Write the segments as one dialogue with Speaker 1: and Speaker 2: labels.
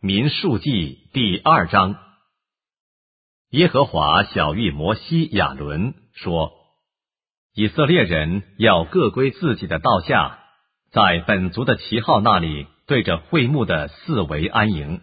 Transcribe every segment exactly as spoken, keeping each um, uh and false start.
Speaker 1: 民数记第二章。耶和华晓谕摩西、亚伦说：以色列人要各归自己的道下，在本族的旗号那里对着会幕的四围安营。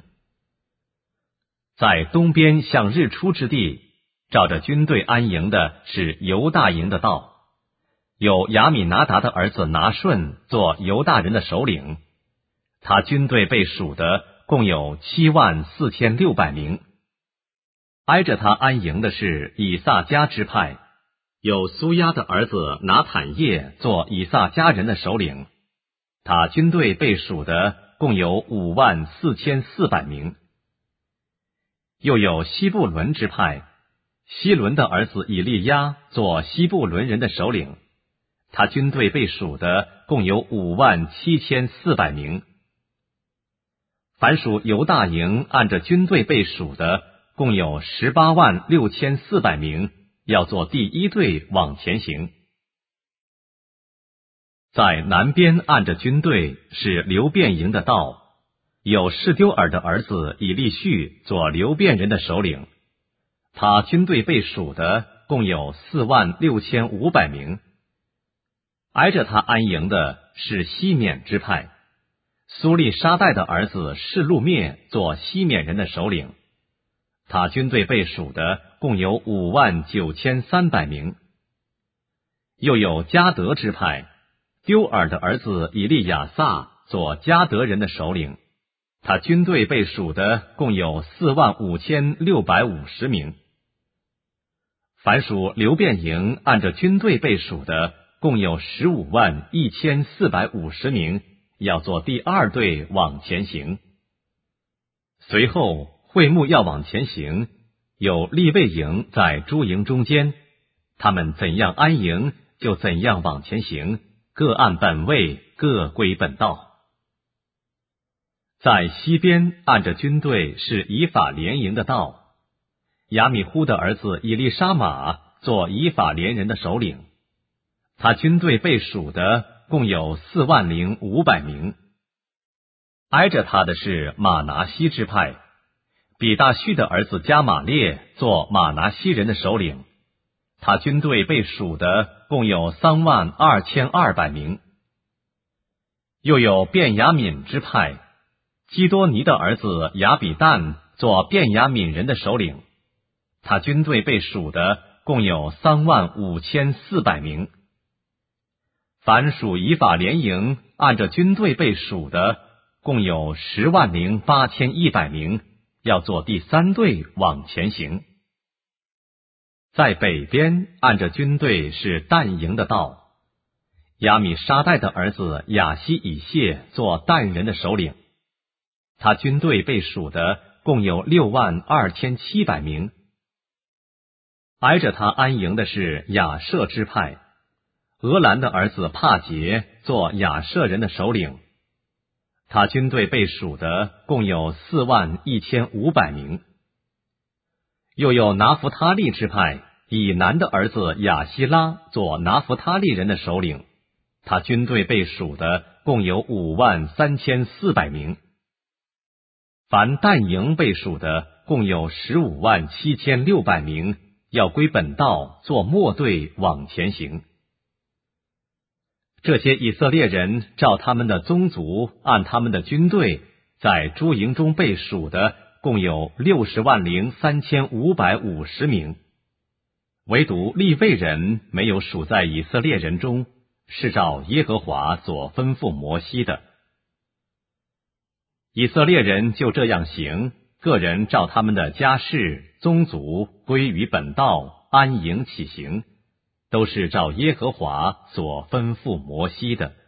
Speaker 1: 在东边向日出之地，照着军队安营的是犹大营的道，有亚米拿达的儿子拿顺做犹大人的首领，他军队被数的共有七万四千六百名。挨着他安营的是以萨迦支派，有苏亚的儿子拿坦叶做以萨迦人的首领，他军队被数的共有五万四千四百名。又有西布伦支派，希伦的儿子以利亚做西布伦人的首领，他军队被数的共有五万七千四百名。凡属犹大营按着军队被数的共有十八万六千四百名，要做第一队往前行。在南边按着军队是流便营的道，有士丢尔的儿子以利续做流便人的首领，他军队被数的共有四万六千五百名。挨着他安营的是西缅支派，苏利沙代的儿子示路灭做西缅人的首领，他军队被数的共有五万九千三百名。又有迦得支派，丢尔的儿子以利亚撒做迦得人的首领，他军队被数的共有四万五千六百五十名。凡属流便营按着军队被数的共有十五万一千四百五十名，要做第二队往前行。随后会幕要往前行，有利未营在诸营中间，他们怎样安营，就怎样往前行，各按本位，各归本道。在西边按着军队是以法联营的道，亚米忽的儿子以利沙玛做以法联人的首领，他军队被数的共有四万零五百名。挨着他的是马拿西支派，比大须的儿子加玛列做马拿西人的首领，他军队被数的共有三万二千二百名。又有便雅悯支派，基多尼的儿子亚比旦做便雅悯人的首领，他军队被数的共有三万五千四百名。凡属以法联营按着军队被数的共有十万零八千一百名，要做第三队往前行。在北边按着军队是但营的道，亚米沙代的儿子亚西以谢做但人的首领，他军队被数的共有六万二千七百名。挨着他安营的是亚舍支派，俄兰的儿子帕杰做亚舍人的首领，他军队被数的共有四万一千五百名。又有拿弗他利支派，以南的儿子亚希拉做拿弗他利人的首领，他军队被数的共有五万三千四百名。凡但营被数的共有十五万七千六百名，要归本道做末队往前行。这些以色列人照他们的宗族按他们的军队在诸营中被数的共有六十万零三千五百五十名，唯独利未人没有数在以色列人中，是照耶和华所吩咐摩西的。以色列人就这样行，个人照他们的家室宗族归于本道，安营起行，都是照耶和华所吩咐摩西的。